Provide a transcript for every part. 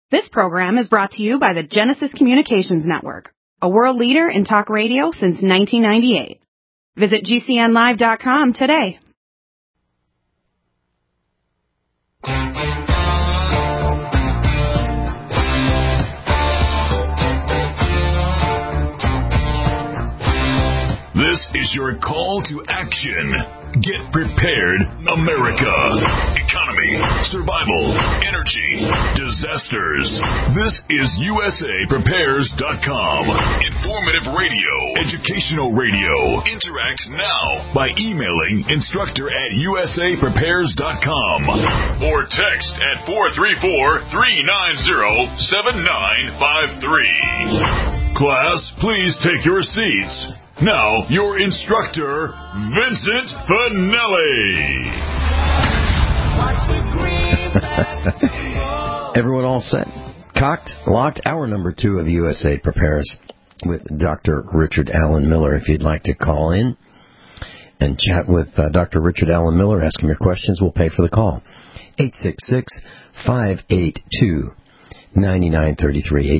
This program is brought to you by the Genesis Communications Network, a world leader in talk radio since 1998. Visit GCNlive.com today. This is your call to action. Get prepared, America. Economy, survival, energy, disasters. This is USAPrepares.com. Informative radio, educational radio. Interact now by emailing instructor@USAPrepares.com or text at 434-390-7953. Class, please take your seats. Now, your instructor, Vincent Finelli. Everyone all set? Cocked? Locked? Hour number 2 of USA Prepares with Dr. Richard Allen Miller. If you'd like to call in and chat with Dr. Richard Allen Miller, ask him your questions, we'll pay for the call. 866-582-9933.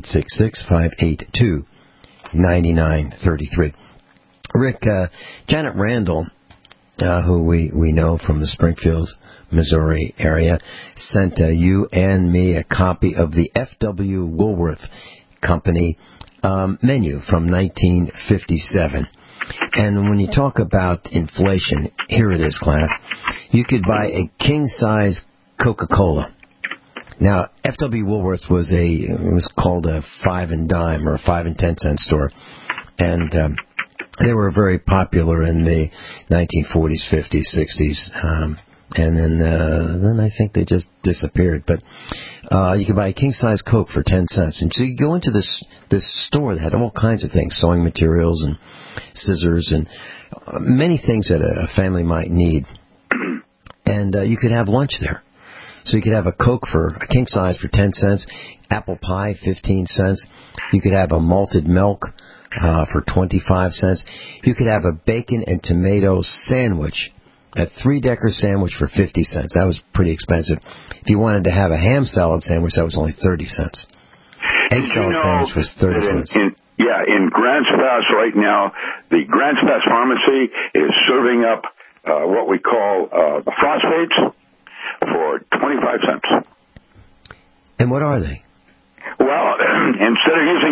866-582-9933. Rick, Janet Randall, who we know from the Springfield, Missouri area, sent you and me a copy of the F.W. Woolworth Company menu from 1957. And when you talk about inflation, here it is, class. You could buy a king-size Coca-Cola. Now, F.W. Woolworth was called a 5 and dime or a 5 and 10 cent store, and they were very popular in the 1940s, 50s, 60s, and then I think they just disappeared. But you could buy a king-size Coke for 10 cents. And so you go into this store that had all kinds of things, sewing materials and scissors and many things that a family might need. And you could have lunch there. So you could have a Coke for a king-size for 10 cents, apple pie, 15 cents. You could have a malted milk for 25 cents. You could have a bacon and tomato sandwich, a 3-decker sandwich for 50 cents. That was pretty expensive. If you wanted to have a ham salad sandwich, that was only 30 cents. Egg salad sandwich was 30 cents. In Grants Pass right now, the Grants Pass Pharmacy is serving up what we call phosphates for 25 cents. And what are they? Well, instead of using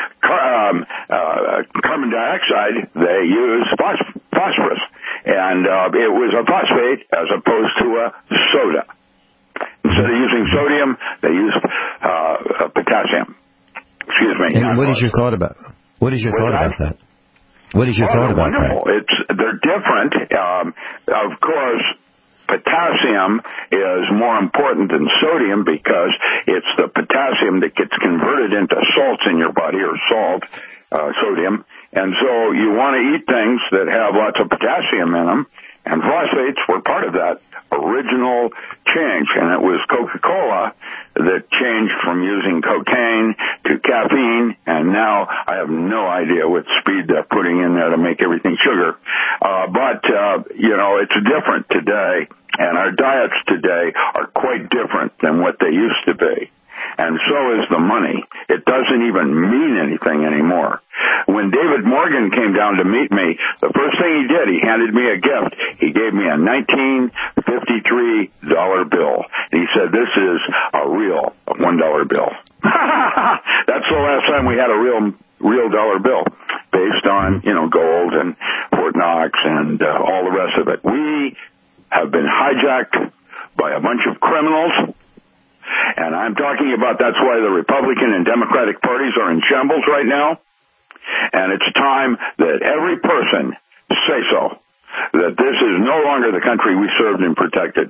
carbon dioxide, they use phosphorus. And it was a phosphate as opposed to a soda. Instead of using sodium, they use potassium. Excuse me. And what is your thought about that? What is your thought about that? They're different. Of course, potassium is more important than sodium because it's the potassium that gets converted into salts in your body, or sodium. And so you want to eat things that have lots of potassium in them, and phosphates were part of that original change. And it was Coca-Cola that changed from using cocaine to caffeine, and now I have no idea what speed they're putting in there to make everything sugar. But it's different today, and our diets today are quite different than what they used to be. And so is the money. It doesn't even mean anything anymore. When David Morgan came down to meet me, the first thing he did, he handed me a gift. He gave me a $1953 bill. And he said, "This is a real $1 bill." That's the last time we had a real dollar bill, based on, gold and Fort Knox and all the rest of it. We have been hijacked by a bunch of criminals. And I'm talking about, that's why the Republican and Democratic parties are in shambles right now. And it's time that every person say so, that this is no longer the country we served and protected.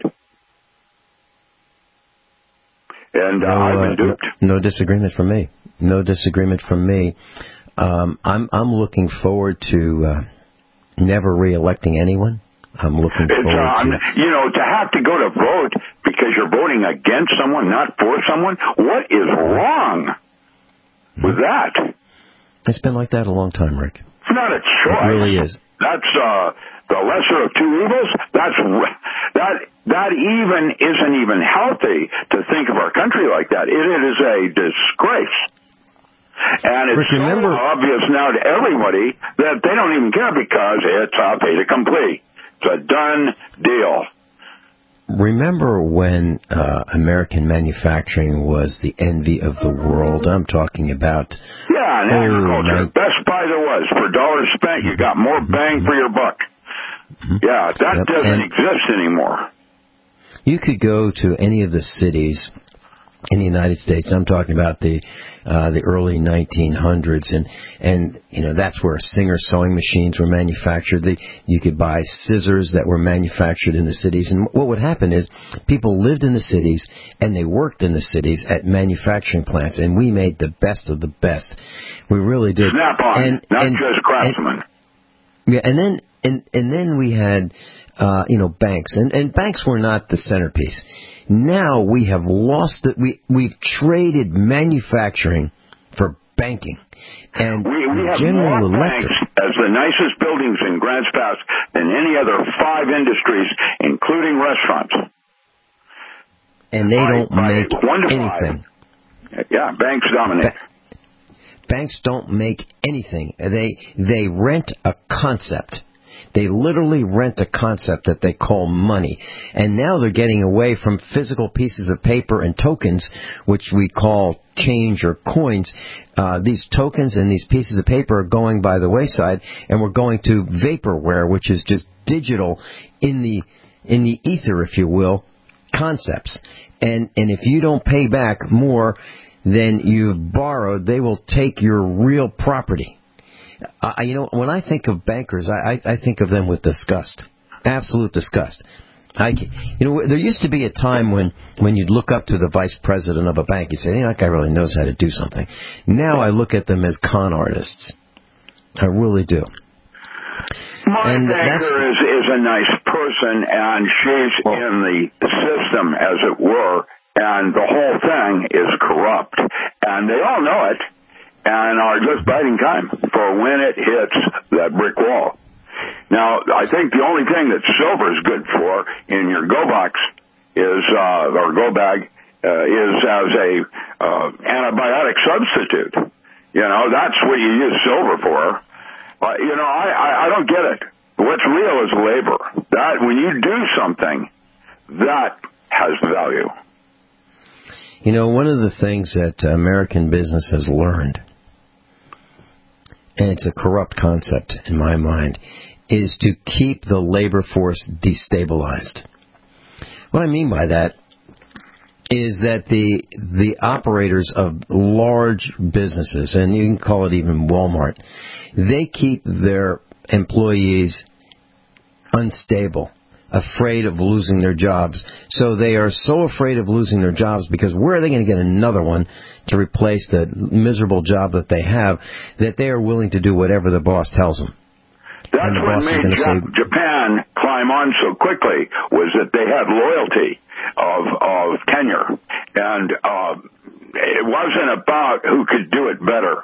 And I've been duped. No disagreement from me. No disagreement from me. I'm looking forward to never re-electing anyone. I'm looking forward to... to have to go to vote because you're voting against someone, not for someone, what is wrong with that? It's been like that a long time, Rick. It's not a choice. It really is. That's the lesser of two evils, that even isn't even healthy to think of our country like that. It is a disgrace. And it's so obvious now to everybody that they don't even care because it's a fait accompli. It's a done deal. Remember when American manufacturing was the envy of the world? I'm talking about... Yeah, and agriculture. Best buy there was. For dollars spent, you got more bang for your buck. Yeah, that doesn't exist anymore. You could go to any of the cities in the United States. I'm talking about the early 1900s, and you know that's where Singer sewing machines were manufactured. You could buy scissors that were manufactured in the cities, and what would happen is people lived in the cities and they worked in the cities at manufacturing plants, and we made the best of the best. We really did. Snap on, not just craftsmen. And then we had banks, and banks were not the centerpiece. Now we have lost it. We've traded manufacturing for banking. And we have General more Electric banks as the nicest buildings in Grants Pass than any other 5 industries, including restaurants. And they don't make anything. Yeah, banks dominate. Banks don't make anything. They rent a concept. They literally rent a concept that they call money. And now they're getting away from physical pieces of paper and tokens, which we call change or coins. These tokens and these pieces of paper are going by the wayside, and we're going to vaporware, which is just digital in the ether, if you will, concepts. And if you don't pay back more than you've borrowed, they will take your real property. When I think of bankers, I think of them with disgust, absolute disgust. There used to be a time when you'd look up to the vice president of a bank, you'd say, that guy really knows how to do something. Now I look at them as con artists. I really do. My banker is a nice person, and she's in the system, as it were, and the whole thing is corrupt, and they all know it. And are just biding time for when it hits that brick wall. Now, I think the only thing that silver is good for in your go box is, or go bag, is as a antibiotic substitute. That's what you use silver for. I don't get it. What's real is labor. That when you do something, that has value. One of the things that American business has learned, and it's a corrupt concept in my mind, is to keep the labor force destabilized. What I mean by that is that the operators of large businesses, and you can call it even Walmart, they keep their employees unstable, afraid of losing their jobs. So they are so afraid of losing their jobs because where are they going to get another one to replace the miserable job that they have, that they are willing to do whatever the boss tells them. That's what made Japan climb on so quickly, was that they had loyalty of tenure. And it wasn't about who could do it better.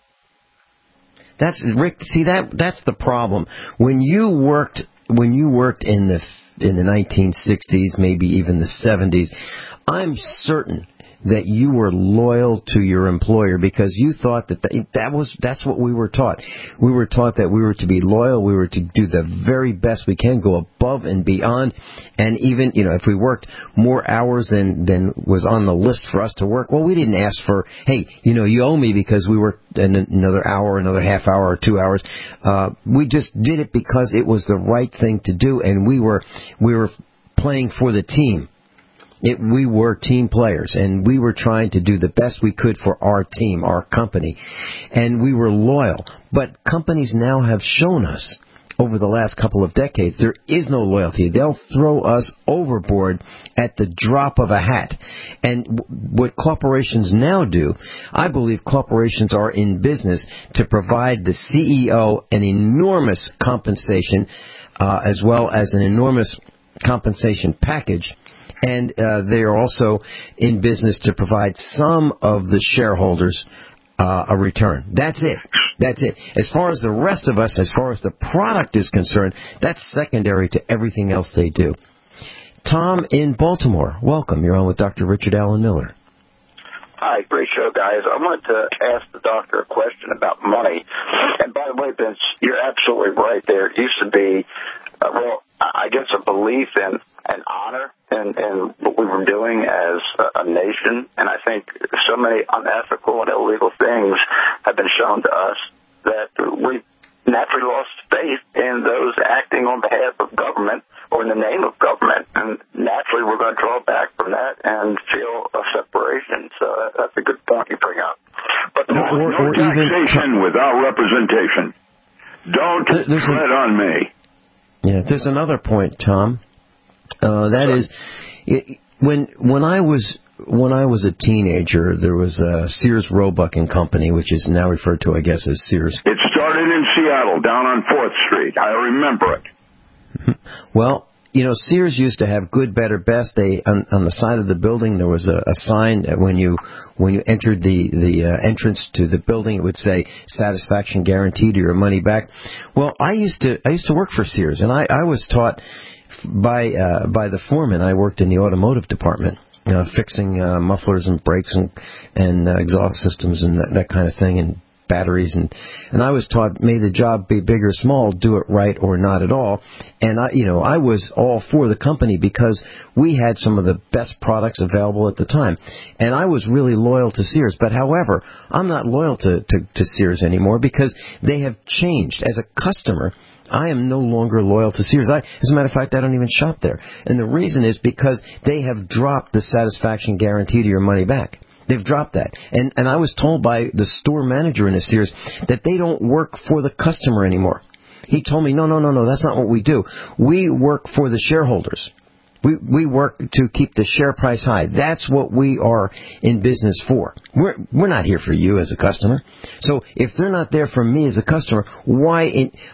That's the problem. When you worked in the 1960s, maybe even the 70s, I'm certain that you were loyal to your employer because you thought that's what we were taught. We were taught that we were to be loyal, we were to do the very best we can, go above and beyond, and even if we worked more hours than was on the list for us to work, well, we didn't ask for, hey, you owe me because we worked another hour, another half hour, or 2 hours. We just did it because it was the right thing to do, and we were playing for the team. We were team players, and we were trying to do the best we could for our team, our company, and we were loyal. But companies now have shown us over the last couple of decades there is no loyalty. They'll throw us overboard at the drop of a hat. And what corporations now do, I believe corporations are in business to provide the CEO an enormous compensation as well as an enormous compensation package. And they are also in business to provide some of the shareholders a return. That's it. That's it. As far as the rest of us, as far as the product is concerned, that's secondary to everything else they do. Tom in Baltimore, welcome. You're on with Dr. Richard Allen Miller. Hi, great show, guys. I wanted to ask the doctor a question about money. And by the way, Vince, you're absolutely right there. It used to be, I guess a belief in honor and what we were doing as a nation. And I think so many unethical and illegal things have been shown to us that we naturally lost faith in those acting on behalf of government or in the name of government. And naturally, we're going to draw back from that and feel a separation. So that's a good point you bring up. But no taxation without representation. Don't tread on me. Yeah, there's another point, Tom. That is, when I was a teenager, there was a Sears Roebuck and Company, which is now referred to, I guess, as Sears. It started in Seattle, down on 4th Street. I remember it. Well, Sears used to have good, better, best. On the side of the building there was a sign that when you entered the entrance to the building, it would say satisfaction guaranteed or your money back. Well, I used to work for Sears, and I was taught by the foreman. I worked in the automotive department, fixing mufflers and brakes and exhaust systems and that kind of thing, and batteries, and I was taught, may the job be big or small, do it right or not at all. And I was all for the company because we had some of the best products available at the time, and I was really loyal to Sears. But however, I'm not loyal to Sears anymore because they have changed. As a customer, I am no longer loyal to Sears. As a matter of fact, I don't even shop there. And the reason is because they have dropped the satisfaction guarantee to your money back. They've dropped that. And I was told by the store manager in the Sears that they don't work for the customer anymore. He told me, no, that's not what we do. We work for the shareholders. We work to keep the share price high. That's what we are in business for. We're not here for you as a customer. So if they're not there for me as a customer, why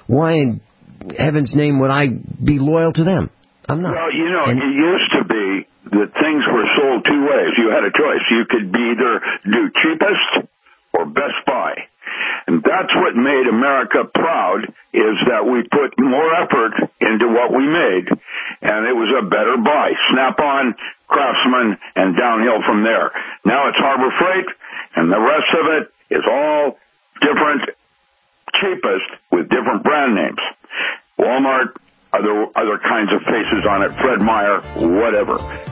in heaven's name would I be loyal to them? I'm not. Well, it used to be that things were sold two ways. You had a choice. You could either do cheapest or Best Buy. And that's what made America proud, is that we put more effort into what we made, and it was a better buy. Snap-on, Craftsman, and downhill from there. Now it's Harbor Freight, and the rest of it is all different, cheapest, with different brand names. Walmart, other kinds of faces on it, Fred Meyer, whatever.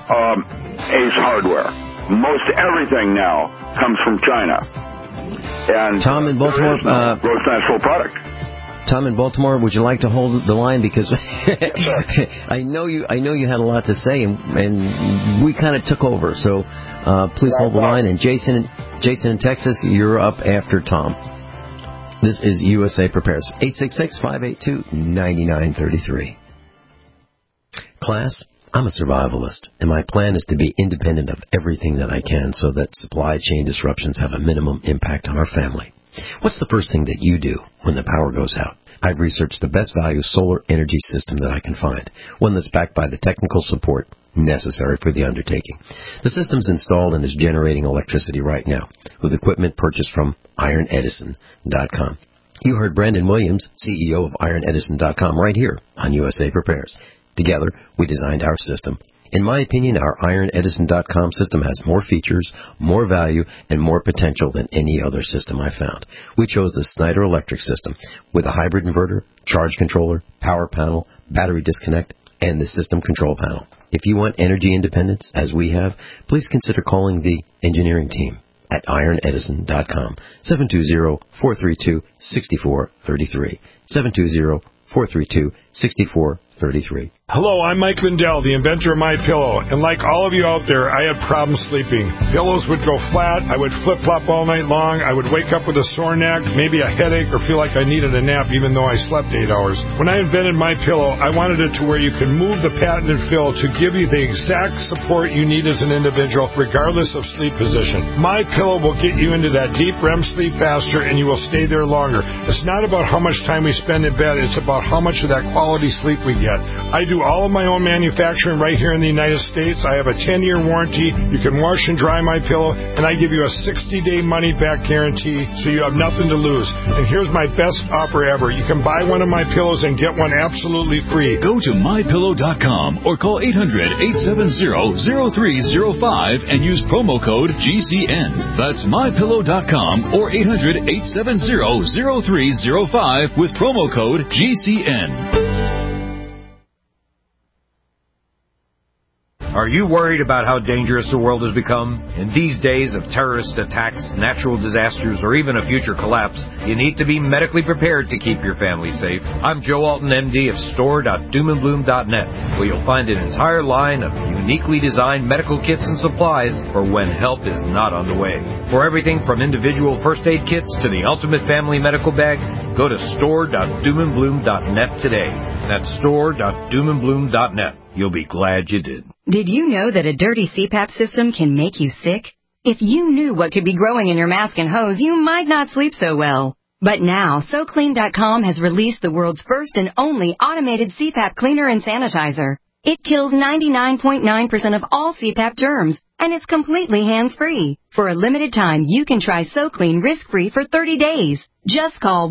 Ace Hardware. Most everything now comes from China. And Tom in Baltimore, gross national product. Tom in Baltimore, would you like to hold the line, because I know you had a lot to say, and we kind of took over. So please hold the line. And Jason in Texas, you're up after Tom. This is USA Prepares. 866-582-9933. Class, I'm a survivalist, and my plan is to be independent of everything that I can so that supply chain disruptions have a minimum impact on our family. What's the first thing that you do when the power goes out? I've researched the best value solar energy system that I can find, one that's backed by the technical support necessary for the undertaking. The system's installed and is generating electricity right now with equipment purchased from IronEdison.com. You heard Brandon Williams, CEO of IronEdison.com, right here on USA Prepares. Together, we designed our system. In my opinion, our IronEdison.com system has more features, more value, and more potential than any other system I found. We chose the Snyder Electric system with a hybrid inverter, charge controller, power panel, battery disconnect, and the system control panel. If you want energy independence, as we have, please consider calling the engineering team at IronEdison.com, 720-432-6433, 720-432-6433. Hello, I'm Mike Lindell, the inventor of MyPillow, and like all of you out there, I had problems sleeping. Pillows would go flat, I would flip-flop all night long, I would wake up with a sore neck, maybe a headache, or feel like I needed a nap even though I slept 8 hours. When I invented MyPillow, I wanted it to where you can move the patented fill to give you the exact support you need as an individual, regardless of sleep position. MyPillow will get you into that deep REM sleep faster, and you will stay there longer. It's not about how much time we spend in bed, it's about how much of that quality sleep we get. yet. I do all of my own manufacturing right here in the United States. I have a 10-year warranty. You can wash and dry my pillow, and I give you a 60-day money-back guarantee, so you have nothing to lose. And here's my best offer ever. You can buy one of my pillows and get one absolutely free. Go to mypillow.com or call 800-870-0305 and use promo code GCN. That's mypillow.com or 800-870-0305 with promo code GCN. Are you worried about how dangerous the world has become? In these days of terrorist attacks, natural disasters, or even a future collapse, you need to be medically prepared to keep your family safe. I'm Joe Alton, MD of store.doomandbloom.net, where you'll find an entire line of uniquely designed medical kits and supplies for when help is not on the way. For everything from individual first aid kits to the ultimate family medical bag, go to store.doomandbloom.net today. That's store.doomandbloom.net. You'll be glad you did. Did you know that a dirty CPAP system can make you sick? If you knew what could be growing in your mask and hose, you might not sleep so well. But now, SoClean.com has released the world's first and only automated CPAP cleaner and sanitizer. It kills 99.9% of all CPAP germs, and it's completely hands-free. For a limited time, you can try SoClean risk-free for 30 days. Just call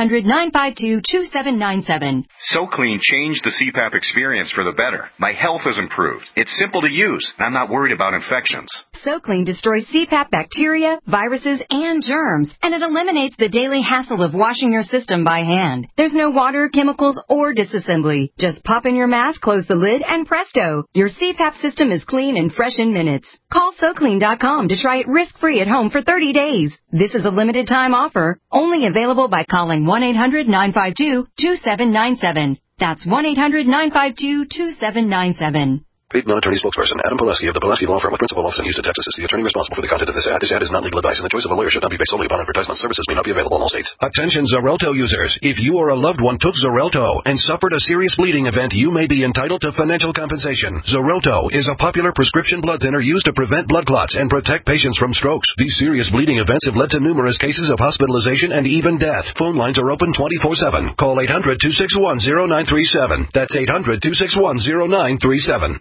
1-800-952-2797. SoClean changed the CPAP experience for the better. My health has improved. It's simple to use, and I'm not worried about infections. SoClean destroys CPAP bacteria, viruses, and germs, and it eliminates the daily hassle of washing your system by hand. There's no water, chemicals, or disassembly. Just pop in your mask, close the lid, and presto, your CPAP system is clean and fresh in minutes. Call SoClean.com to try it risk-free at home for 30 days. This is a limited time offer, only available by calling 1-800-952-2797. That's 1-800-952-2797. Paid non-attorney spokesperson Adam Pileski of the Pileski Law Firm with principal office in Houston, Texas is the attorney responsible for the content of this ad. This ad is not legal advice, and the choice of a lawyer should not be based solely upon advertisement. Services may not be available in all states. Attention Xarelto users. If you or a loved one took Xarelto and suffered a serious bleeding event, you may be entitled to financial compensation. Xarelto is a popular prescription blood thinner used to prevent blood clots and protect patients from strokes. These serious bleeding events have led to numerous cases of hospitalization and even death. Phone lines are open 24/7. Call 800-261-0937. That's 800-261-0937.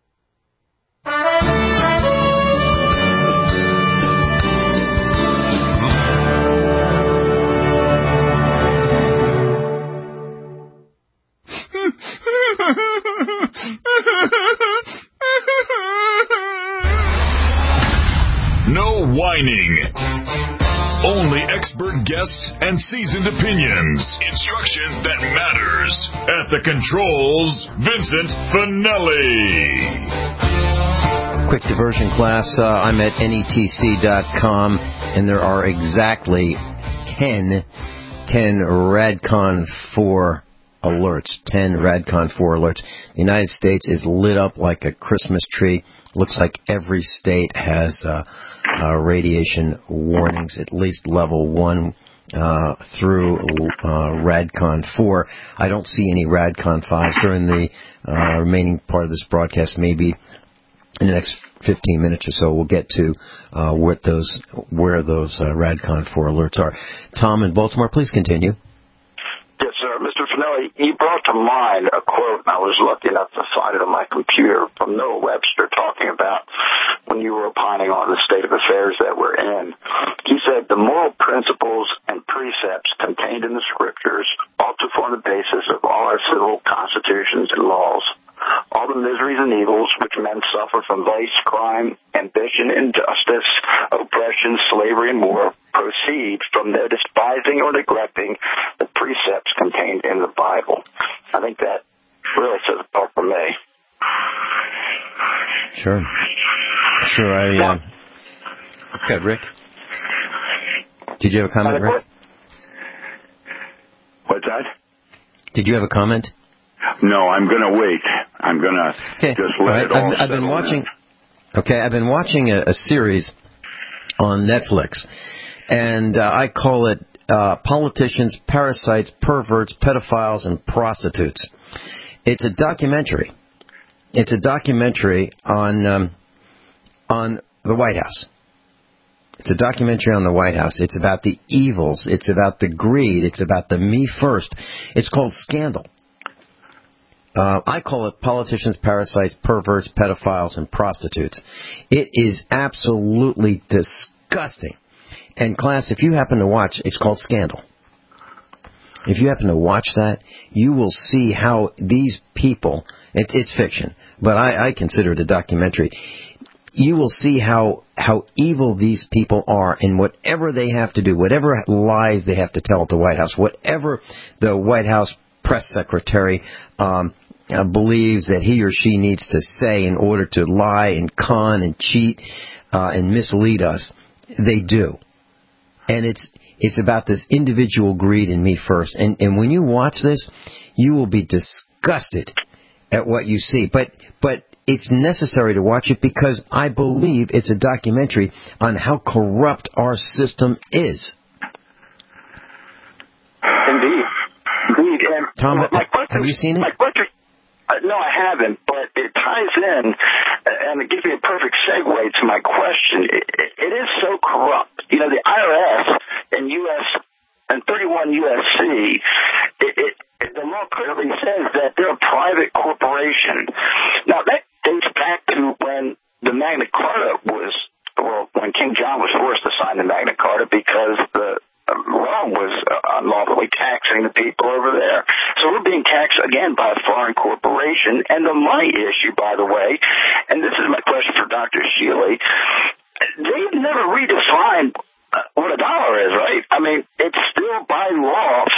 No whining. Only expert guests and seasoned opinions. Instruction that matters. At the controls, Vincent Finelli. Quick diversion class. I'm at netc.com, and there are exactly 10 RADCON 4 alerts. 10 RADCON 4 alerts. The United States is lit up like a Christmas tree. Looks like every state has radiation warnings, at least level 1 through RADCON 4. I don't see any RADCON 5s during the remaining part of this broadcast. Maybe in the next 15 minutes or so, we'll get to where those RADCON 4 alerts are. Tom in Baltimore, please continue. Yes, sir. Mr. Finelli, you brought to mind a quote, and I was lucky enough to find it on my computer, from Noah Webster, talking about when you were opining on the state of affairs that we're in. He said, the moral principles and precepts contained in the scriptures ought to form the basis of all our civil constitutions and laws. All the miseries and evils which men suffer from vice, crime, ambition, injustice, oppression, slavery, and war proceed from their despising or neglecting the precepts contained in the Bible. I think that really says it all for me. Sure. Okay, Rick. Did you have a comment, Rick? What's that? Did you have a comment? No, I'm going to wait. I'm going to just let it all I've been watching. Okay, I've been watching a series on Netflix, and I call it Politicians, Parasites, Perverts, Pedophiles, and Prostitutes. It's a documentary. It's a documentary on the White House. It's a documentary on the White House. It's about the evils. It's about the greed. It's about the me first. It's called Scandal. I call it politicians, parasites, perverts, pedophiles, and prostitutes. It is absolutely disgusting. And class, if you happen to watch, it's called Scandal. If you happen to watch that, you will see how these people, it's fiction, but I consider it a documentary. You will see how evil these people are, and whatever they have to do, whatever lies they have to tell at the White House, whatever the White House press secretary believes that he or she needs to say in order to lie and con and cheat and mislead us, they do. And it's about this individual greed in me first. And when you watch this, you will be disgusted at what you see. But it's necessary to watch it because I believe it's a documentary on how corrupt our system is. Indeed. And Tom, have you seen it? No, I haven't, but it ties in, and it gives me a perfect segue to my question. It is so corrupt. You know, the IRS and and 31 USC, the law clearly says that they're a private corporation. Now, that dates back to when the Magna Carta when King John was forced to sign the Magna Carta because Rome was unlawfully taxing the people over there. So we're being taxed again by a foreign corporation. And the money issue, by the way, and this is my question for Dr. Shealy, they've never redefined what a dollar is, right? I mean, it's still by law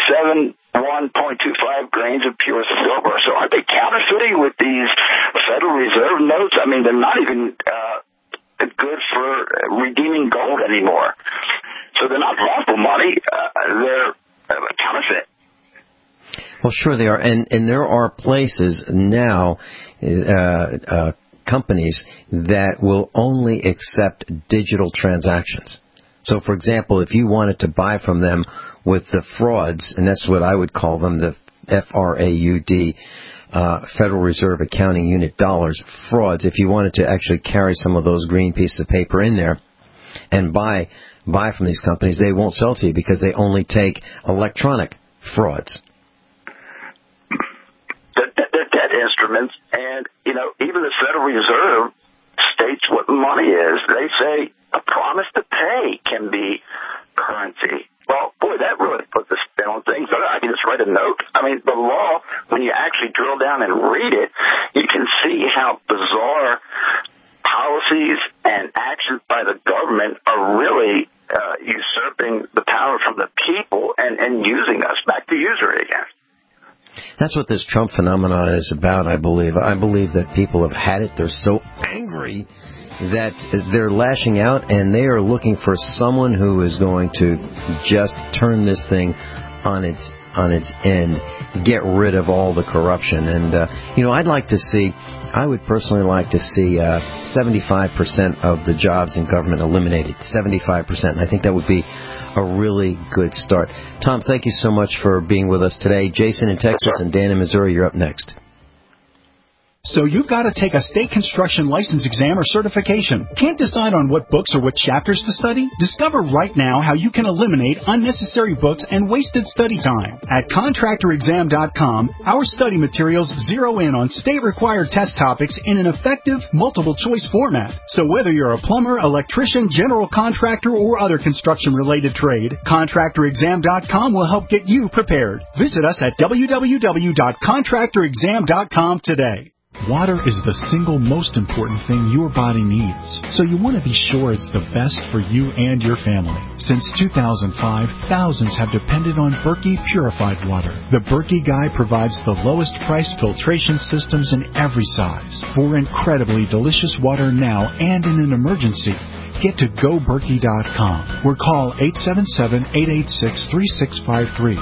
371.25 grains of pure silver. So aren't they counterfeiting with these Federal Reserve notes? I mean, they're not even good for redeeming gold anymore. So they're not lawful money. They're counterfeit. Well, sure they are. And there are places now, companies that will only accept digital transactions. So, for example, if you wanted to buy from them with the frauds, and that's what I would call them, the FRAUD, Federal Reserve Accounting Unit dollars, frauds, if you wanted to actually carry some of those green pieces of paper in there and buy from these companies, they won't sell to you because they only take electronic frauds. They're debt instruments, and, you know, even the Federal Reserve states what money is. They say a promise to pay can be currency. Well, boy, that really puts a spin on things. I can just write a note. I mean, the law, when you actually drill down and read it, you can see how bizarre policies and actions by the government are really usurping the power from the people and using us back to usury again. That's what this Trump phenomenon is about, I believe. I believe that people have had it. They're so angry that they're lashing out, and they are looking for someone who is going to just turn this thing on its end, get rid of all the corruption. And, I would personally like to see 75% of the jobs in government eliminated. 75%. And I think that would be a really good start. Tom, thank you so much for being with us today. Jason in Texas and Dan in Missouri, you're up next. So you've got to take a state construction license exam or certification. Can't decide on what books or what chapters to study? Discover right now how you can eliminate unnecessary books and wasted study time. At contractorexam.com, our study materials zero in on state-required test topics in an effective, multiple-choice format. So whether you're a plumber, electrician, general contractor, or other construction-related trade, contractorexam.com will help get you prepared. Visit us at www.contractorexam.com today. Water is the single most important thing your body needs, so you want to be sure it's the best for you and your family. Since 2005, thousands have depended on Berkey purified water. The Berkey Guy provides the lowest priced filtration systems in every size for incredibly delicious water now and in an emergency. Get to GoBerkey.com or call 877-886-3653.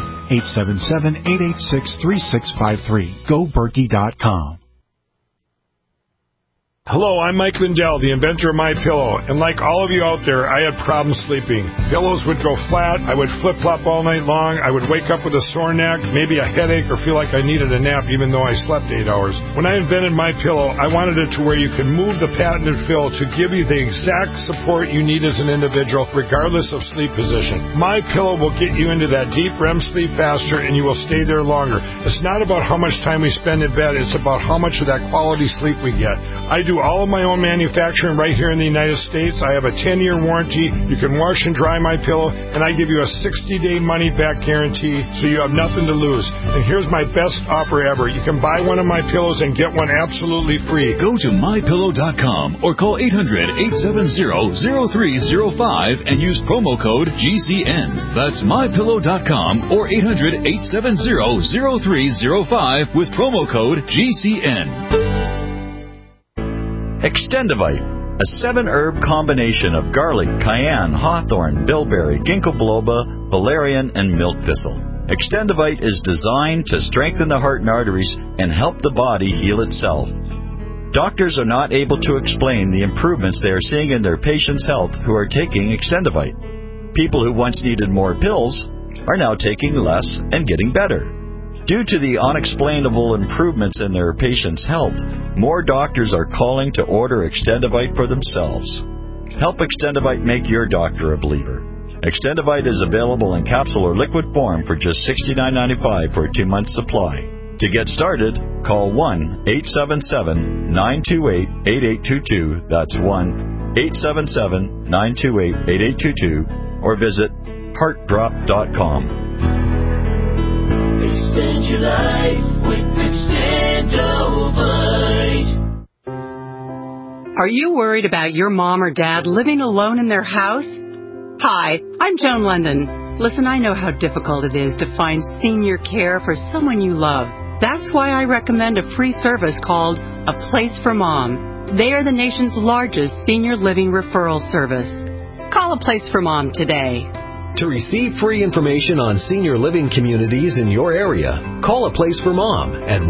877-886-3653. GoBerkey.com. Hello, I'm Mike Lindell, the inventor of MyPillow, and like all of you out there, I had problems sleeping. Pillows would go flat, I would flip-flop all night long, I would wake up with a sore neck, maybe a headache, or feel like I needed a nap even though I slept 8 hours. When I invented MyPillow, I wanted it to where you could move the patented fill to give you the exact support you need as an individual, regardless of sleep position. MyPillow will get you into that deep REM sleep faster, and you will stay there longer. It's not about how much time we spend in bed, it's about how much of that quality sleep we get. I do all of my own manufacturing right here in the United States. I have a 10-year warranty. You can wash and dry my pillow, and I give you a 60-day money-back guarantee, so you have nothing to lose. And here's my best offer ever. You can buy one of my pillows and get one absolutely free. Go to MyPillow.com or call 800-870-0305 and use promo code GCN. That's MyPillow.com or 800-870-0305 with promo code GCN. Extendivite, a 7-herb combination of garlic, cayenne, hawthorn, bilberry, ginkgo biloba, valerian, and milk thistle. Extendivite is designed to strengthen the heart and arteries and help the body heal itself. Doctors are not able to explain the improvements they are seeing in their patients' health who are taking Extendivite. People who once needed more pills are now taking less and getting better. Due to the unexplainable improvements in their patients' health, more doctors are calling to order Extendivite for themselves. Help Extendivite make your doctor a believer. Extendivite is available in capsule or liquid form for just $69.95 for a 2-month supply. To get started, call 1-877-928-8822. That's 1-877-928-8822. Or visit heartdrop.com. Extend your life with Extendivite. Are you worried about your mom or dad living alone in their house? Hi, I'm Joan London. Listen, I know how difficult it is to find senior care for someone you love. That's why I recommend a free service called A Place for Mom. They are the nation's largest senior living referral service. Call A Place for Mom today. To receive free information on senior living communities in your area, call A Place for Mom at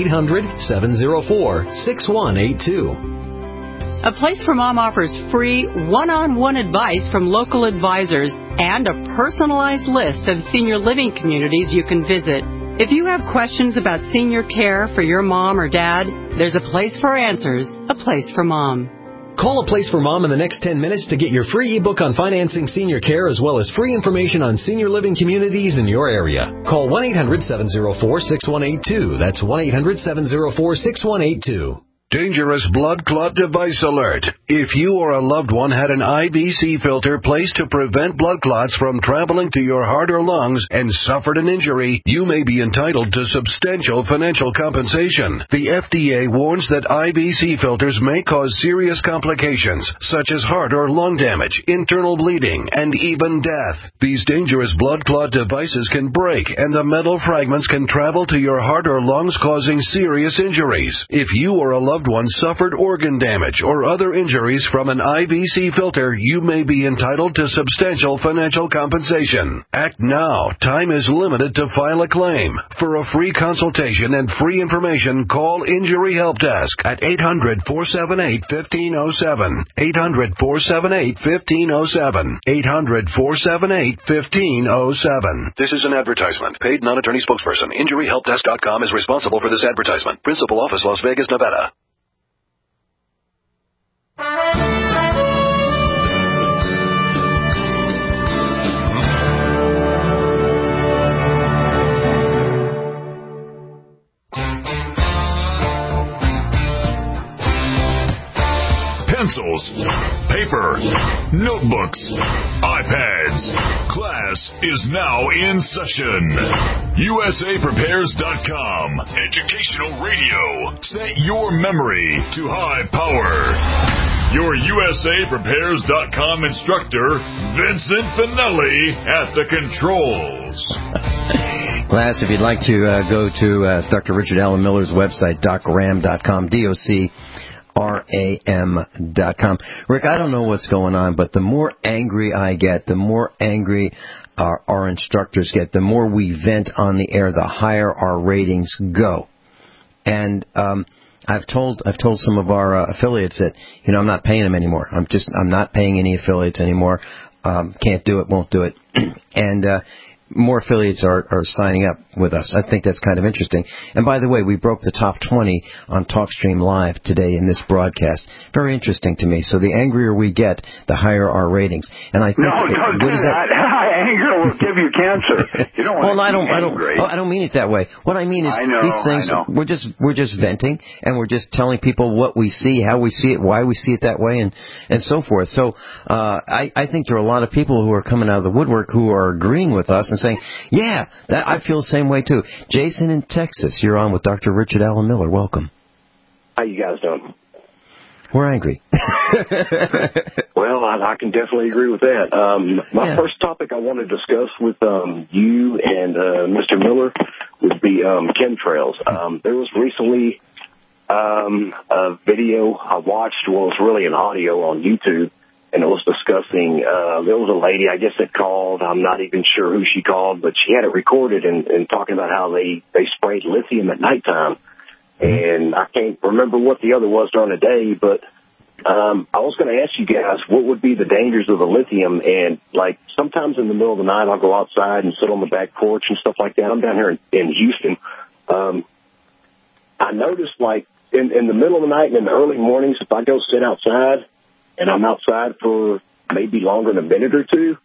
1-800-704-6182. A Place for Mom offers free one-on-one advice from local advisors and a personalized list of senior living communities you can visit. If you have questions about senior care for your mom or dad, there's a place for answers, A Place for Mom. Call A Place for Mom in the next 10 minutes to get your free ebook on financing senior care as well as free information on senior living communities in your area. Call 1-800-704-6182. That's 1-800-704-6182. Dangerous blood clot device alert. If you or a loved one had an IBC filter placed to prevent blood clots from traveling to your heart or lungs and suffered an injury, you may be entitled to substantial financial compensation. The FDA warns that IBC filters may cause serious complications, such as heart or lung damage, internal bleeding, and even death. These dangerous blood clot devices can break, and the metal fragments can travel to your heart or lungs, causing serious injuries. If you or a loved one suffered organ damage or other injuries from an IBC filter, you may be entitled to substantial financial compensation. Act now. Time is limited to file a claim. For a free consultation and free information, call Injury Help Desk at 800-478-1507. 800-478-1507. 800-478-1507. This is an advertisement. Paid non-attorney spokesperson. InjuryHelpDesk.com is responsible for this advertisement. Principal office, Las Vegas, Nevada. Pencils, paper, notebooks, iPads. Class is now in session. USAPrepares.com. Educational radio. Set your memory to high power. Your USAPrepares.com instructor, Vincent Finelli, at the controls. Class, if you'd like to go to Dr. Richard Allen Miller's website, docram.com, DOCRAM.com. Rick, I don't know what's going on, but the more angry I get, the more angry our instructors get, the more we vent on the air, the higher our ratings go. And I've told some of our affiliates that, I'm not paying them anymore. I'm not paying any affiliates anymore. Can't do it, won't do it. And more affiliates are signing up with us. I think that's kind of interesting. And by the way, we broke the top 20 on TalkStream Live today in this broadcast. Very interesting to me. So the angrier we get, the higher our ratings. And I think don't do that. Anger will give you cancer. You don't want I don't mean it that way. What I mean is these things. We're just venting, and we're just telling people what we see, how we see it, why we see it that way, and so forth. So I think there are a lot of people who are coming out of the woodwork who are agreeing with us and saying, yeah, I feel the same way too. Jason in Texas, you're on with Dr. Richard Allen Miller. Welcome. How you guys doing? We're angry. Well, I can definitely agree with that. My first topic I want to discuss with you and Mr. Miller would be chemtrails. There was recently a video I watched, well, it was really an audio on YouTube, and it was discussing, there was a lady, I guess, that called. I'm not even sure who she called, but she had it recorded and talking about how they sprayed lithium at nighttime. And I can't remember what the other was during the day, but I was going to ask you guys, what would be the dangers of the lithium? And, like, sometimes in the middle of the night, I'll go outside and sit on the back porch and stuff like that. I'm down here in Houston. I noticed, like, in the middle of the night and in the early mornings, if I go sit outside and I'm outside for maybe longer than a minute or two,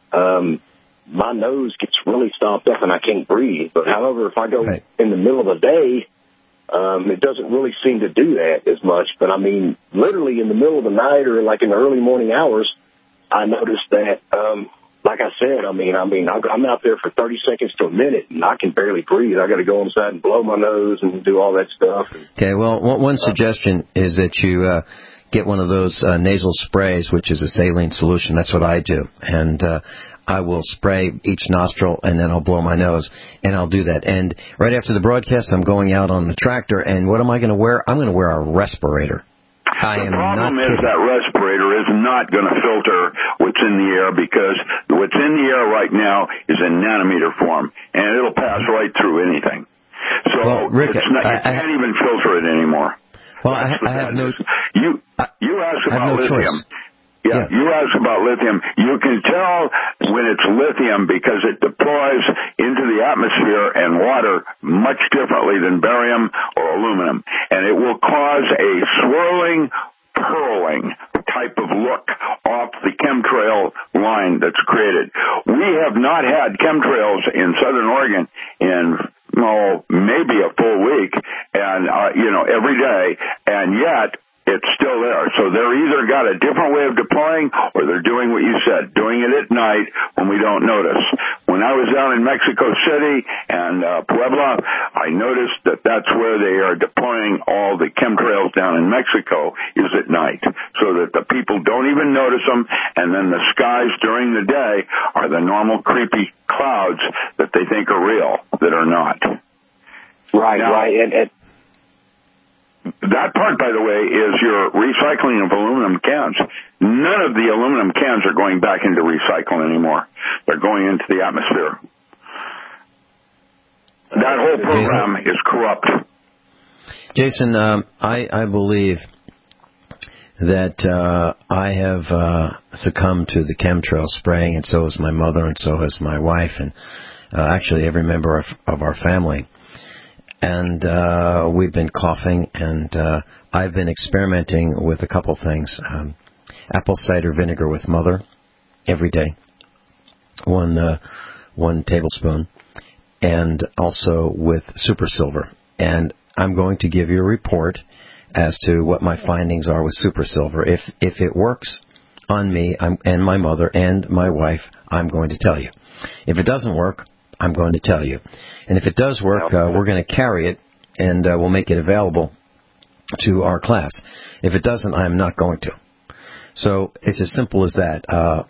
my nose gets really stopped up and I can't breathe. But, however, if I go in the middle of the day, it doesn't really seem to do that as much. But, I mean, literally in the middle of the night or, like, in the early morning hours, I noticed that, like I said, I'm out there for 30 seconds to a minute, and I can barely breathe. I got to go inside and blow my nose and do all that stuff. Okay, well, one suggestion is that you get one of those nasal sprays, which is a saline solution. That's what I do. And I will spray each nostril, and then I'll blow my nose, and I'll do that. And right after the broadcast, I'm going out on the tractor, and what am I going to wear? I'm going to wear a respirator. The problem is that respirator is not going to filter what's in the air, because what's in the air right now is in nanometer form, and it'll pass right through anything. So Rick, you can't even filter it anymore. Well, I have no... You asked about lithium. Choice. Yeah, you asked about lithium. You can tell when it's lithium because it deploys into the atmosphere and water much differently than barium or aluminum. And it will cause a swirling, purling type of look off the chemtrail line that's created. We have not had chemtrails in Southern Oregon in maybe a full week, and every day, and yet it's still there. So they're either got a different way of deploying, or they're doing what you said, doing it at night when we don't notice. When I was down in Mexico City and Puebla, I noticed that that's where they are deploying all the chemtrails down in Mexico, is at night, so that the people don't even notice them, and then the skies during the day are the normal creepy clouds that they think are real, that are not. Right. And that part, by the way, is your recycling of aluminum cans. None of the aluminum cans are going back into recycling anymore. They're going into the atmosphere. That whole program is corrupt. Jason, I believe that I have succumbed to the chemtrail spraying, and so has my mother, and so has my wife, and actually every member of our family. And we've been coughing, and I've been experimenting with a couple things. Apple cider vinegar with mother every day, one tablespoon, and also with super silver. And I'm going to give you a report as to what my findings are with super silver. If it works on me and my mother and my wife, I'm going to tell you. If it doesn't work, I'm going to tell you. And if it does work, we're going to carry it, and we'll make it available to our class. If it doesn't, I'm not going to. So it's as simple as that.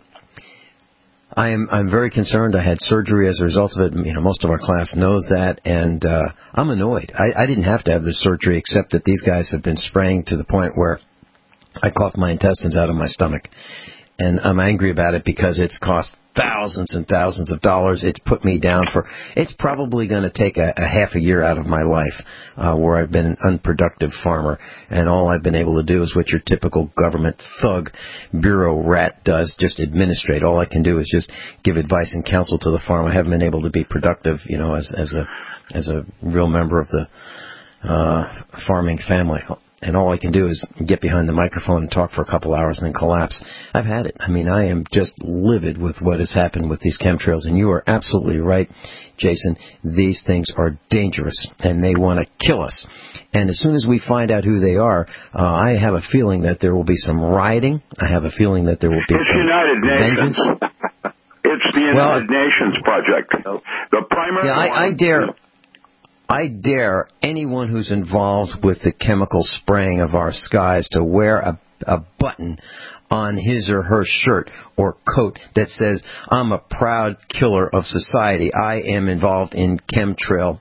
I'm very concerned. I had surgery as a result of it. Most of our class knows that, and I'm annoyed. I didn't have to have this surgery, except that these guys have been spraying to the point where I coughed my intestines out of my stomach. And I'm angry about it because it's cost thousands and thousands of dollars. It's put me down for, it's probably going to take a half a year out of my life where I've been an unproductive farmer, and all I've been able to do is what your typical government thug bureau rat does, just administrate. All I can do is just give advice and counsel to the farm. I haven't been able to be productive, you know, as a real member of the farming family. And all I can do is get behind the microphone and talk for a couple hours and then collapse. I've had it. I mean, I am just livid with what has happened with these chemtrails. And you are absolutely right, Jason. These things are dangerous, and they want to kill us. And as soon as we find out who they are, I have a feeling that there will be some rioting. I have a feeling that there will be some vengeance. It's the United Nations project. The primary I dare anyone who's involved with the chemical spraying of our skies to wear a button on his or her shirt or coat that says, "I'm a proud killer of society. I am involved in chemtrail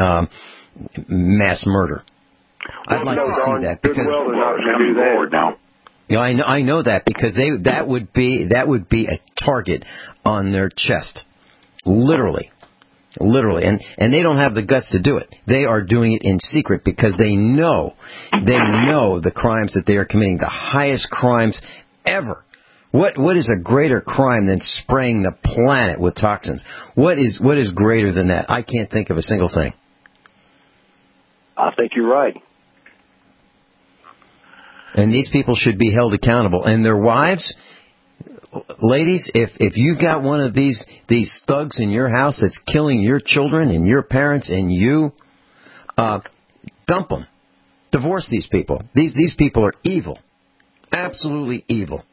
mass murder." I'd like to see that, because I know that, because that would be a target on their chest, literally, and they don't have the guts to do it. They are doing it in secret because they know the crimes that they are committing, the highest crimes ever. What is a greater crime than spraying the planet with toxins? What is greater than that? I can't think of a single thing. I think you're right. And these people should be held accountable. And their wives, ladies, if you've got one of these thugs in your house that's killing your children and your parents and you, dump them. Divorce these people. These people are evil. Absolutely evil.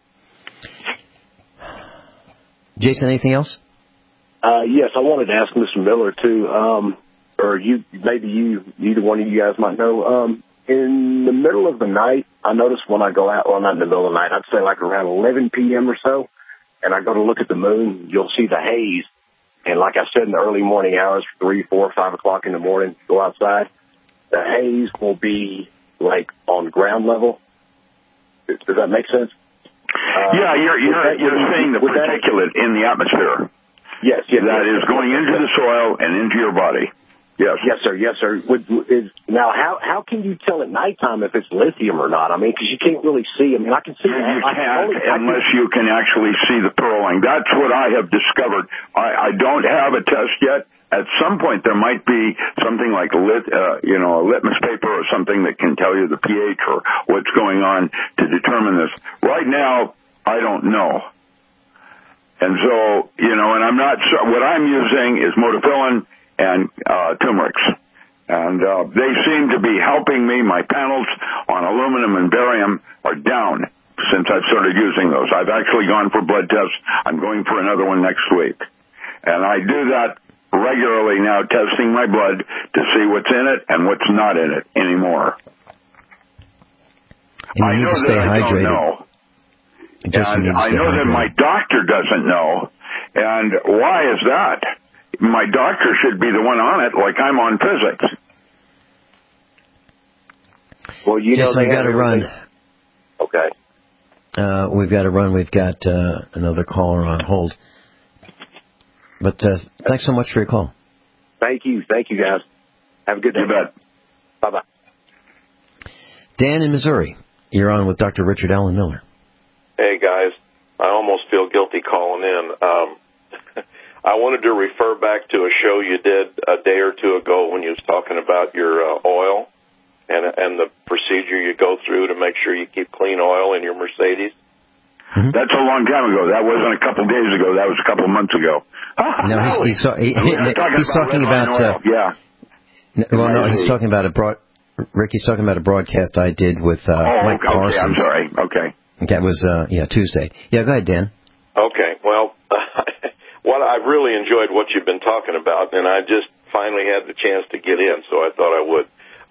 Jason, anything else? Yes, I wanted to ask Mr. Miller, too, or either one of you guys might know. In the middle of the night, I notice when I go out, well, not in the middle of the night, I'd say like around 11 p.m. or so, and I go to look at the moon, you'll see the haze. And like I said, in the early morning hours, 3, 4, 5 o'clock in the morning, go outside, the haze will be like on ground level. Does that make sense? Yeah, you're saying the particulate in the atmosphere. Yes. That is going into the soil and into your body. Yes, sir. Now, how can you tell at nighttime if it's lithium or not? I mean, because you can't really see. I mean, I can see that. You can't unless you can actually see the pearling. That's what I have discovered. I don't have a test yet. At some point, there might be something like a litmus paper or something that can tell you the pH or what's going on to determine this. Right now, I don't know. And so, and I'm not sure. What I'm using is Modafillin and turmeric. And they seem to be helping me. My panels on aluminum and barium are down since I've started using those. I've actually gone for blood tests. I'm going for another one next week. And I do that regularly now, testing my blood to see what's in it and what's not in it anymore. And you need to stay hydrated. I know that my doctor doesn't know. And why is that? My doctor should be the one on it, like I'm on physics. Well, we've got to run. Okay. We've got to run. We've got another caller on hold. But thanks so much for your call. Thank you, guys. Have a good day. You bet. Bye-bye. Dan in Missouri, you're on with Dr. Richard Allen Miller. Hey, guys. I almost feel guilty calling in. I wanted to refer back to a show you did a day or two ago when you was talking about your oil and the procedure you go through to make sure you keep clean oil in your Mercedes. Mm-hmm. That's a long time ago. That wasn't a couple days ago. That was a couple months ago. No, he's talking about he's talking about Ricky's talking about a broadcast I did with Mike Parsons. Okay, I'm sorry. Okay. That was Tuesday. Yeah, go ahead, Dan. Okay. Well, I've really enjoyed what you've been talking about, and I just finally had the chance to get in, so I thought I would.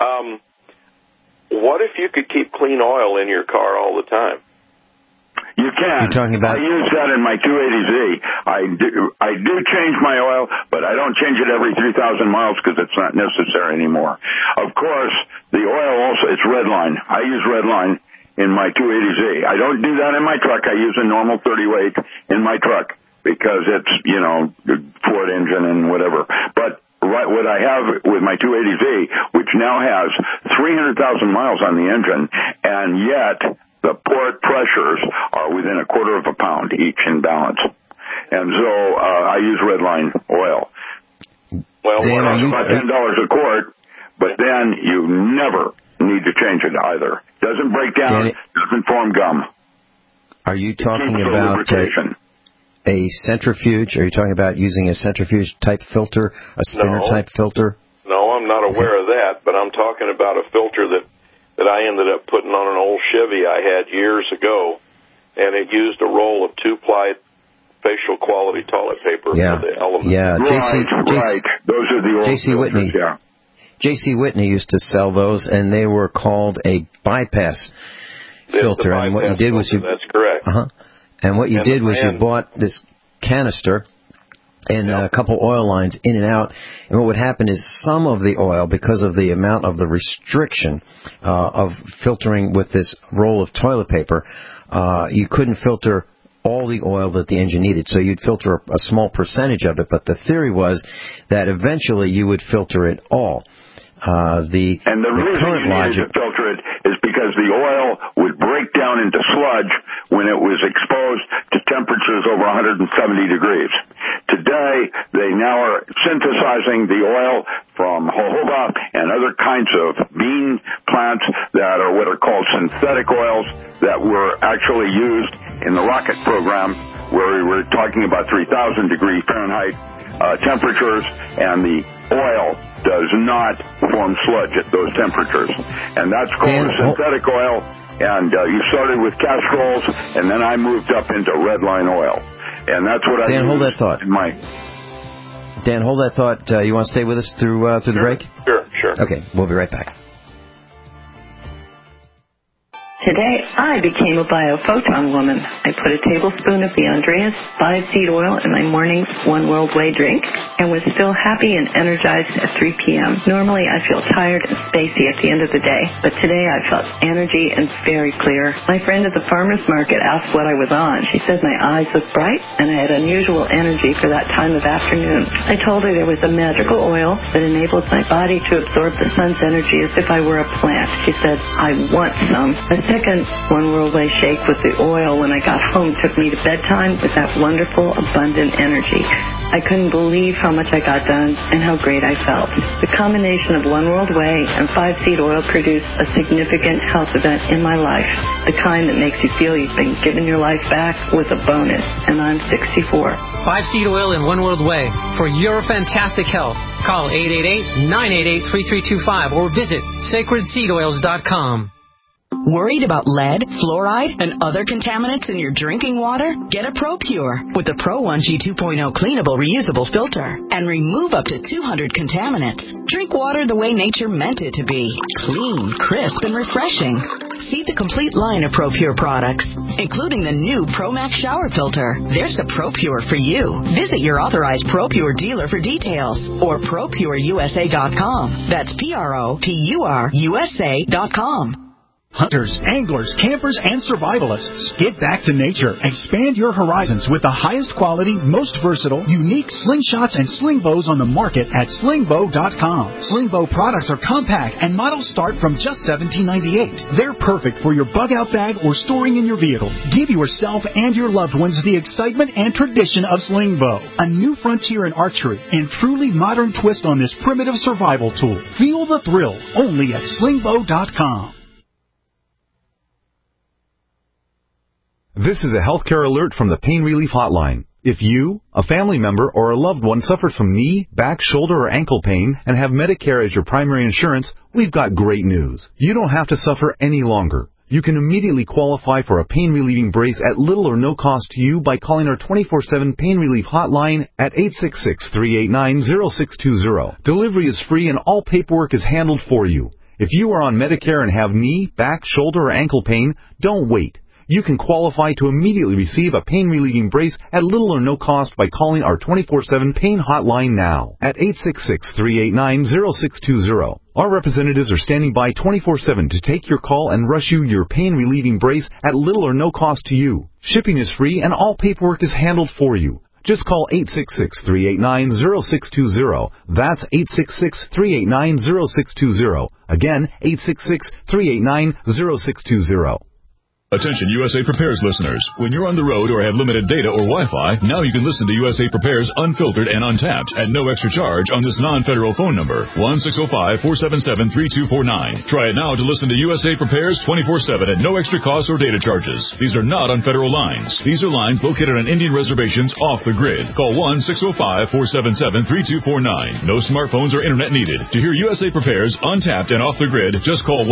What if you could keep clean oil in your car all the time? You can. You're talking about? I use that in my 280Z. I do change my oil, but I don't change it every 3,000 miles because it's not necessary anymore. Of course, the oil also, it's Redline. I use Redline in my 280Z. I don't do that in my truck. I use a normal 30 weight in my truck because it's, Ford engine and whatever. But what I have with my 280Z, which now has 300,000 miles on the engine, and yet the port pressures are within a quarter of a pound each in balance. And so I use Redline oil. Well, it's about $10 a quart, but then you never need to change it either. Doesn't break down, doesn't form gum. Are you talking about a centrifuge? Are you talking about using a centrifuge-type filter, a spinner-type filter? No, I'm not aware of that, but I'm talking about a filter that I ended up putting on an old Chevy I had years ago, and it used a roll of 2-ply facial quality toilet paper for the element. Yeah, right. Those are the old J.C. Whitney. Yeah. J.C. Whitney used to sell those, and they were called a bypass filter. And what you did was that's correct. And what you did was you bought this canister and a couple oil lines in and out. And what would happen is some of the oil, because of the amount of the restriction of filtering with this roll of toilet paper, you couldn't filter all the oil that the engine needed. So you'd filter a small percentage of it, but the theory was that eventually you would filter it all. And the reason you needed to filter it is because the oil would break down into sludge when it was exposed to temperatures over 170 degrees. Today, they now are synthesizing the oil from jojoba and other kinds of bean plants that are what are called synthetic oils that were actually used in the rocket program, where we were talking about 3,000 degrees Fahrenheit temperatures, and the oil does not form sludge at those temperatures. And that's called a synthetic oil. And you started with Castrol's, and then I moved up into Redline oil. And that's what I Dan, hold that thought. Dan, hold that thought. You want to stay with us through the break? Sure. Okay, we'll be right back. Today, I became a biophoton woman. I put a tablespoon of the Andreas 5-seed oil in my morning's One World Way drink and was still happy and energized at 3 p.m. Normally, I feel tired and spacey at the end of the day, but today I felt energy and very clear. My friend at the farmer's market asked what I was on. She said my eyes looked bright and I had unusual energy for that time of afternoon. I told her there was a magical oil that enables my body to absorb the sun's energy as if I were a plant. She said, I want some. The second One World Way shake with the oil when I got home took me to bedtime with that wonderful, abundant energy. I couldn't believe how much I got done and how great I felt. The combination of One World Way and 5-seed oil produced a significant health event in my life, the kind that makes you feel you've been given your life back with a bonus, and I'm 64. 5-seed oil and One World Way for your fantastic health. Call 888-988-3325 or visit sacredseedoils.com. Worried about lead, fluoride, and other contaminants in your drinking water? Get a ProPure with the Pro 1G 2.0 cleanable reusable filter and remove up to 200 contaminants. Drink water the way nature meant it to be. Clean, crisp, and refreshing. See the complete line of ProPure products, including the new ProMax shower filter. There's a ProPure for you. Visit your authorized ProPure dealer for details or ProPureUSA.com. That's ProPureUSA.com. Hunters, anglers, campers, and survivalists. Get back to nature. Expand your horizons with the highest quality, most versatile, unique slingshots and sling bows on the market at slingbow.com. Slingbow products are compact and models start from just $17.98. They're perfect for your bug-out bag or storing in your vehicle. Give yourself and your loved ones the excitement and tradition of Slingbow, a new frontier in archery and truly modern twist on this primitive survival tool. Feel the thrill only at slingbow.com. This is a healthcare alert from the Pain Relief Hotline. If you, a family member, or a loved one suffers from knee, back, shoulder, or ankle pain and have Medicare as your primary insurance, we've got great news. You don't have to suffer any longer. You can immediately qualify for a pain-relieving brace at little or no cost to you by calling our 24/7 Pain Relief Hotline at 866-389-0620. Delivery is free and all paperwork is handled for you. If you are on Medicare and have knee, back, shoulder, or ankle pain, don't wait. You can qualify to immediately receive a pain-relieving brace at little or no cost by calling our 24/7 Pain Hotline now at 866-389-0620. Our representatives are standing by 24/7 to take your call and rush you your pain-relieving brace at little or no cost to you. Shipping is free and all paperwork is handled for you. Just call 866-389-0620. That's 866-389-0620. Again, 866-389-0620. Attention USA Prepares listeners. When you're on the road or have limited data or Wi-Fi, now you can listen to USA Prepares unfiltered and untapped at no extra charge on this non-federal phone number, 1-605-477-3249. Try it now to listen to USA Prepares 24/7 at no extra cost or data charges. These are not on federal lines. These are lines located on Indian reservations off the grid. Call 1-605-477-3249. No smartphones or internet needed. To hear USA Prepares untapped and off the grid, just call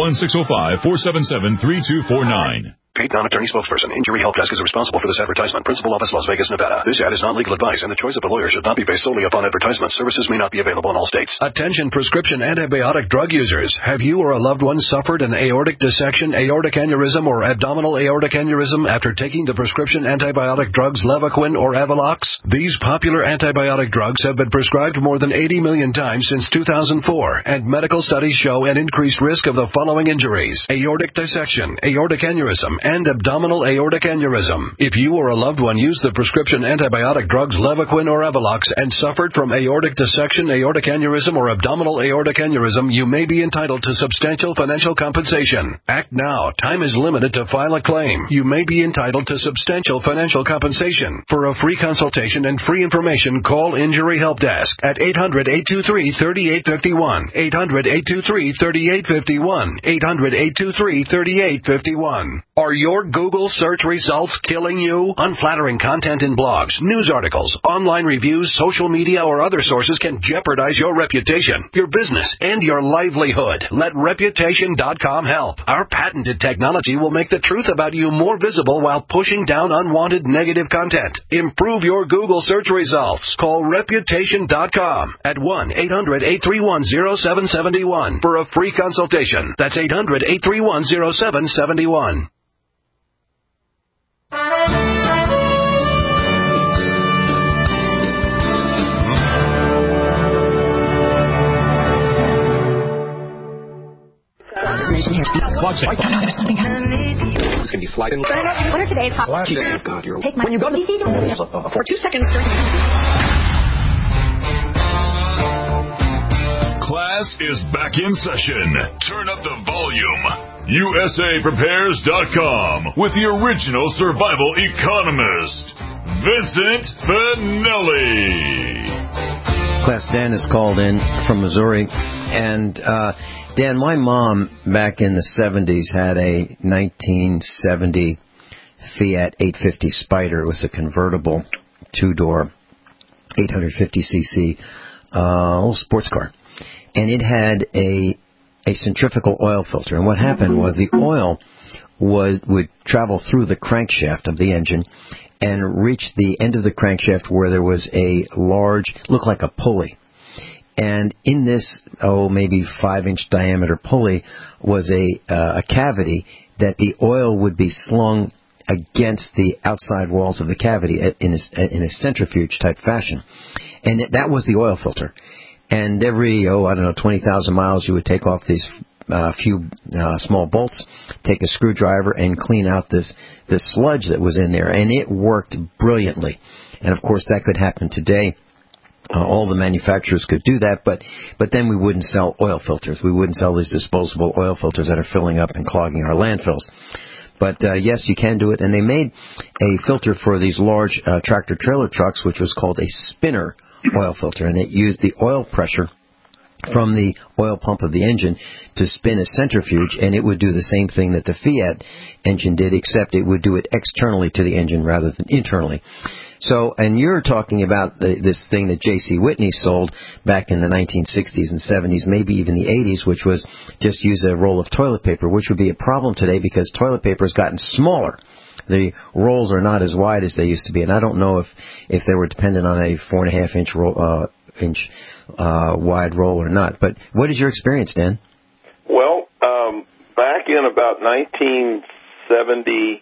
1-605-477-3249. Paid non-attorney spokesperson. Injury Help Desk is responsible for this advertisement. Principal office, Las Vegas, Nevada. This ad is not legal advice, and the choice of a lawyer should not be based solely upon advertisement. Services may not be available in all states. Attention prescription antibiotic drug users. Have you or a loved one suffered an aortic dissection, aortic aneurysm, or abdominal aortic aneurysm after taking the prescription antibiotic drugs Levaquin or Avelox? These popular antibiotic drugs have been prescribed more than 80 million times since 2004, and medical studies show an increased risk of the following injuries: aortic dissection, aortic aneurysm, and abdominal aortic aneurysm. If you or a loved one used the prescription antibiotic drugs Levaquin or Avelox and suffered from aortic dissection, aortic aneurysm, or abdominal aortic aneurysm, you may be entitled to substantial financial compensation. Act now. Time is limited to file a claim. You may be entitled to substantial financial compensation. For a free consultation and free information, call Injury Help Desk at 800-823-3851, 800-823-3851, 800-823-3851. Are your Google search results killing you? Unflattering content in blogs, news articles, online reviews, social media, or other sources can jeopardize your reputation, your business, and your livelihood. Let Reputation.com help. Our patented technology will make the truth about you more visible while pushing down unwanted negative content. Improve your Google search results. Call Reputation.com at 1-800-831-0771 for a free consultation. That's 800-831-0771. Watch it. It's going to be sliding. What are today's hot? God, you're... Take my... When you go to... For 2 seconds... Class is back in session. Turn up the volume. USAPrepares.com with the original survival economist, Vincent Finelli. Class Dan is called in from Missouri. And, Dan, my mom back in the 70s had a 1970 Fiat 850 Spider. It was a convertible two-door 850cc old sports car. And it had a centrifugal oil filter. And what happened was the oil would travel through the crankshaft of the engine and reach the end of the crankshaft where there was a large, looked like a pulley. And in this, maybe 5-inch diameter pulley was a cavity that the oil would be slung against the outside walls of the cavity in a centrifuge type fashion. And that was the oil filter. And every, 20,000 miles, you would take off these few small bolts, take a screwdriver, and clean out this sludge that was in there. And it worked brilliantly. And, of course, that could happen today. All the manufacturers could do that, but then we wouldn't sell oil filters. We wouldn't sell these disposable oil filters that are filling up and clogging our landfills. But, yes, you can do it. And they made a filter for these large tractor-trailer trucks, which was called a spinner oil filter. And it used the oil pressure from the oil pump of the engine to spin a centrifuge, and it would do the same thing that the Fiat engine did, except it would do it externally to the engine rather than internally. So, and you're talking about this thing that J.C. Whitney sold back in the 1960s and 70s, maybe even the 80s, which was just use a roll of toilet paper, which would be a problem today because toilet paper has gotten smaller. The rolls are not as wide as they used to be, and I don't know if they were dependent on a 4.5-inch wide roll or not. But what is your experience, Dan? Well, back in about 1970,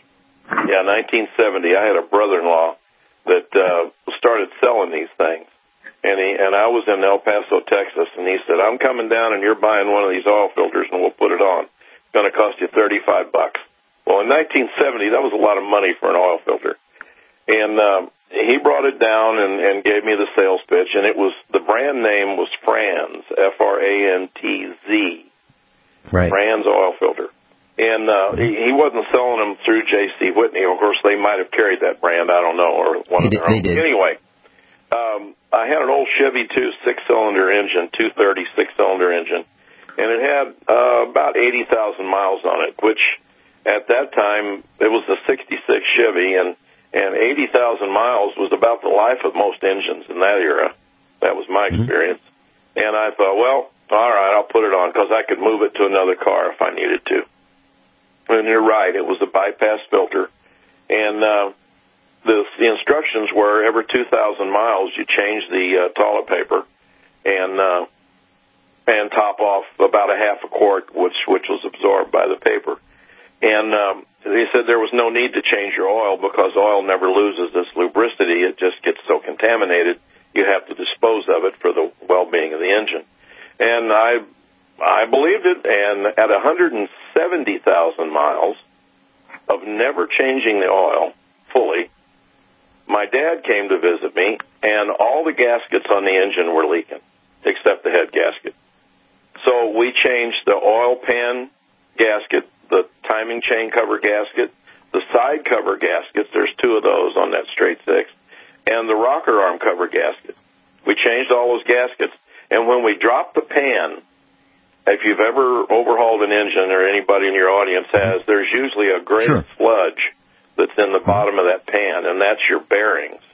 I had a brother-in-law that started selling these things. And I was in El Paso, Texas, and he said, I'm coming down and you're buying one of these oil filters and we'll put it on. It's going to cost you $35. Well, in 1970, that was a lot of money for an oil filter. And he brought it down and gave me the sales pitch, and it was, the brand name was Franz, Frantz. Right. Franz oil filter. And he wasn't selling them through J.C. Whitney. Of course, they might have carried that brand, I don't know, or one of their own. They did. Anyway, I had an old Chevy 2 6-cylinder engine, 230 6-cylinder engine, and it had about 80,000 miles on it, which at that time, it was a 66 Chevy, and 80,000 miles was about the life of most engines in that era. That was my experience. And I thought, well, all right, I'll put it on, because I could move it to another car if I needed to. And you're right, it was a bypass filter. And the instructions were every 2,000 miles you change the toilet paper and top off about a half a quart, which was absorbed by the paper. And they said there was no need to change your oil because oil never loses its lubricity. It just gets so contaminated you have to dispose of it for the well-being of the engine. And I believed it, and at 170,000 miles of never changing the oil fully, my dad came to visit me, and all the gaskets on the engine were leaking, except the head gasket. So we changed the oil pan gasket, the timing chain cover gasket, the side cover gaskets, there's 2 of those on that straight 6, and the rocker arm cover gasket. We changed all those gaskets, and when we dropped the pan, if you've ever overhauled an engine, or anybody in your audience has, there's usually a gray sludge that's in the bottom of that pan, and that's your bearings.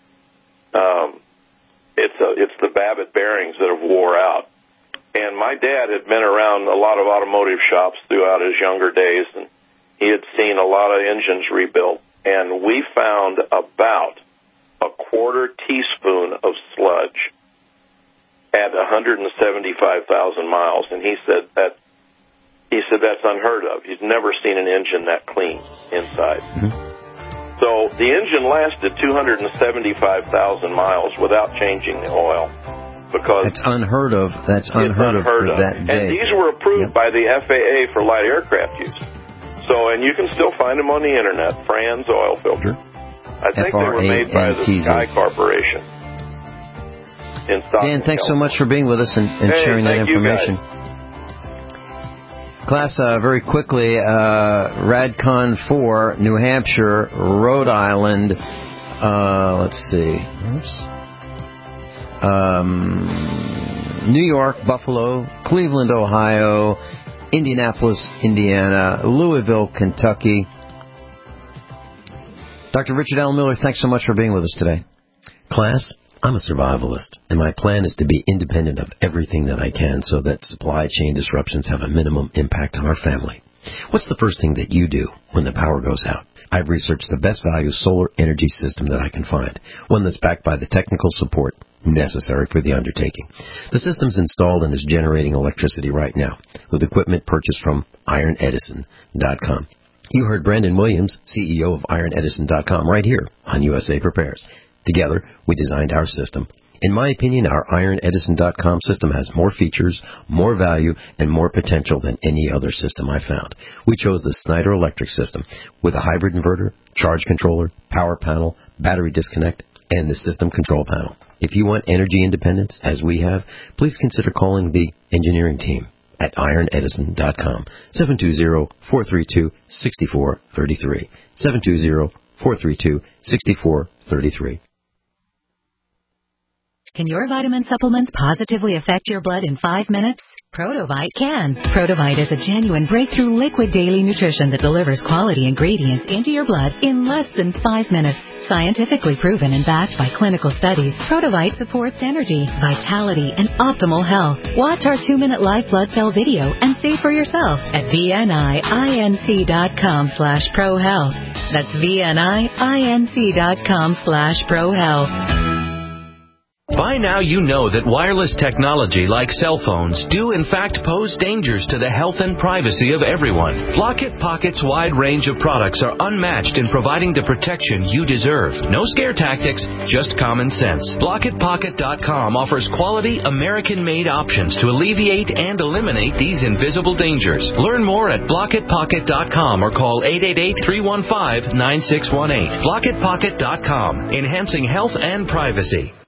It's the Babbitt bearings that have wore out. And my dad had been around a lot of automotive shops throughout his younger days, and he had seen a lot of engines rebuilt. And we found about a quarter teaspoon of sludge at 175,000 miles, and he said that's unheard of. He's never seen an engine that clean inside. So the engine lasted 275,000 miles without changing the oil, because that's unheard of. That's unheard of for that day. And these were approved by the FAA for light aircraft use. So, and you can still find them on the internet. Franz oil filter. I think they were made by the Sky Corporation. Dan, thanks so much for being with us and sharing that information. Class, very quickly, Radcon 4, New Hampshire, Rhode Island, let's see, New York, Buffalo, Cleveland, Ohio, Indianapolis, Indiana, Louisville, Kentucky. Dr. Richard Allen Miller, thanks so much for being with us today. Class, I'm a survivalist, and my plan is to be independent of everything that I can so that supply chain disruptions have a minimum impact on our family. What's the first thing that you do when the power goes out? I've researched the best value solar energy system that I can find, one that's backed by the technical support necessary for the undertaking. The system's installed and is generating electricity right now with equipment purchased from IronEdison.com. You heard Brandon Williams, CEO of IronEdison.com, right here on USA Prepares. Together, we designed our system. In my opinion, our IronEdison.com system has more features, more value, and more potential than any other system I found. We chose the Snyder Electric system with a hybrid inverter, charge controller, power panel, battery disconnect, and the system control panel. If you want energy independence, as we have, please consider calling the engineering team at IronEdison.com, 720-432-6433, 720-432-6433. Can your vitamin supplements positively affect your blood in 5 minutes? Protovite can. Protovite is a genuine breakthrough liquid daily nutrition that delivers quality ingredients into your blood in less than 5 minutes. Scientifically proven and backed by clinical studies, Protovite supports energy, vitality, and optimal health. Watch our 2-minute live blood cell video and see for yourself at VNIINC.com/ProHealth. That's VNIINC.com/ProHealth. By now you know that wireless technology like cell phones do in fact pose dangers to the health and privacy of everyone. Block-It Pocket's wide range of products are unmatched in providing the protection you deserve. No scare tactics, just common sense. BlockItPocket.com offers quality American-made options to alleviate and eliminate these invisible dangers. Learn more at BlockItPocket.com or call 888-315-9618. BlockItPocket.com, enhancing health and privacy.